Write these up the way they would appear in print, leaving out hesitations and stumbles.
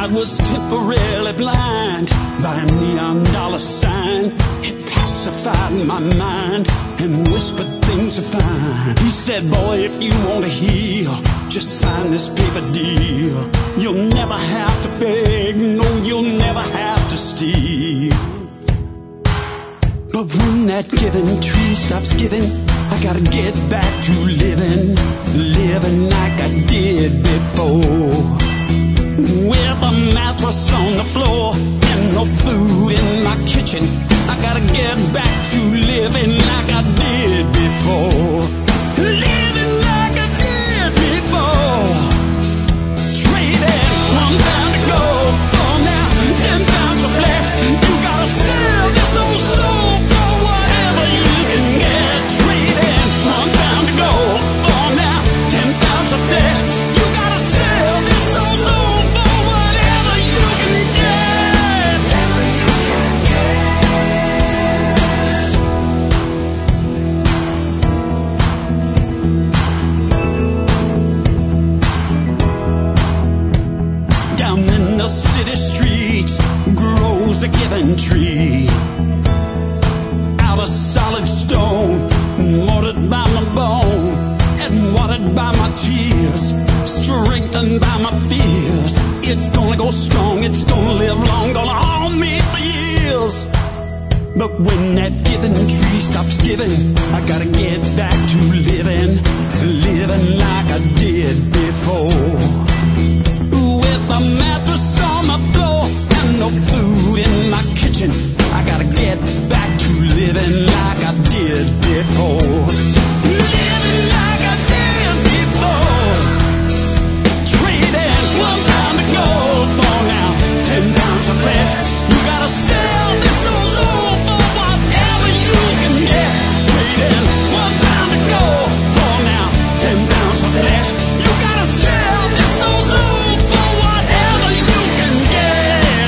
I was temporarily blind by a neon dollar sign. It pacified my mind and whispered things are fine. He said, boy, if you want to heal, just sign this paper deal. You'll never have to beg, no, you'll never have to steal. But when that giving tree stops giving, I gotta get back to living, living like I did before. With a mattress on the floor and no food in my kitchen, I gotta get back to living like I did before. Living like I did before. Trading £1 to go for now, £10 for flesh. You gotta sell this old soul for whatever you can get. Trading £1 to go for now, £10 for flesh. You gotta sell this old soul for whatever you can get. Down in the city streets grows a giving tree, out of solid stone, mortared by my bone and watered by my tears, strengthened by my fears. It's gonna go strong, it's gonna live long, gonna haunt me for years. But when that giving tree stops giving, I gotta get back to living, living like I did before. With a mattress on the floor and no food in my kitchen, I gotta get back to living like I did before. Living like I did before. Trading £1 to gold for now, £10 for flesh. You gotta sell this old soul for whatever you can get. Trading £1 to gold for now, £10 for flesh. You gotta sell this old soul for whatever you can get.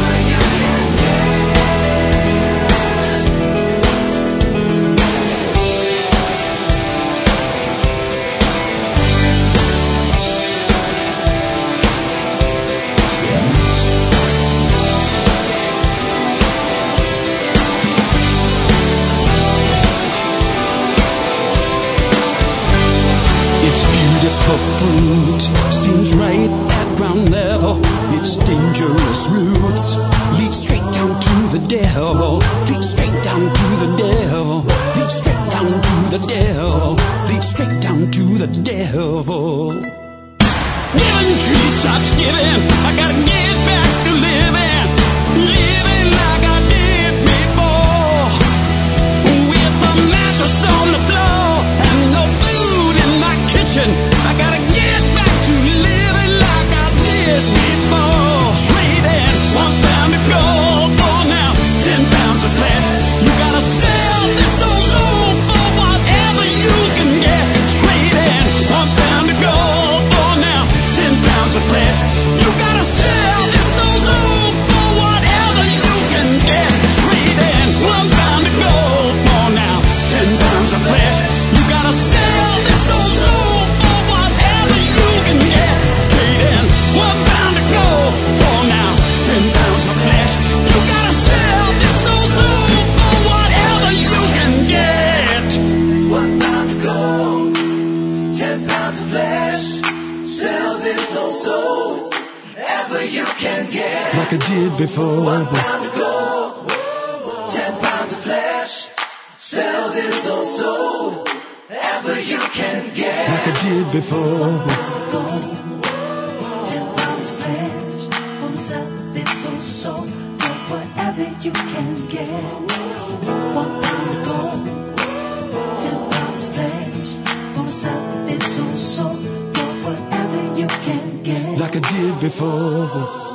It's beautiful fruit, seems right at ground level. It's dangerous roots, lead straight down to the devil. Lead straight down to the devil. Lead straight down to the devil. Lead straight down to the devil. Giving tree stops giving, I gotta get back to living, living like I did before. With a mattress on the floor and no food in my kitchen, I gotta get back to living like I did before. Trading £1 to gold for now, £10 of flesh. You gotta sell this old soul for whatever you can get. Trading £1 to gold for now, £10 of flesh. You gotta sell this old soul for whatever you can get. Trading £1 to gold for now, £10 of flesh. You gotta sell this old soul for whatever you can get. Trading £1 to gold for now, £10 of flesh. You gotta sell this old soul for whatever you can get. £1 to gold, £10 of flesh. Sell this old soul, ever you can get. Like I did before. £1 to gold, £10 of flesh. Sell this old soul, ever you can get. Like I did before. £10 of flesh. Gonna sell this old soul for whatever you can get. £1 to gold, £10 of flesh. Gonna sell this old soul for whatever you can get. Like I did before.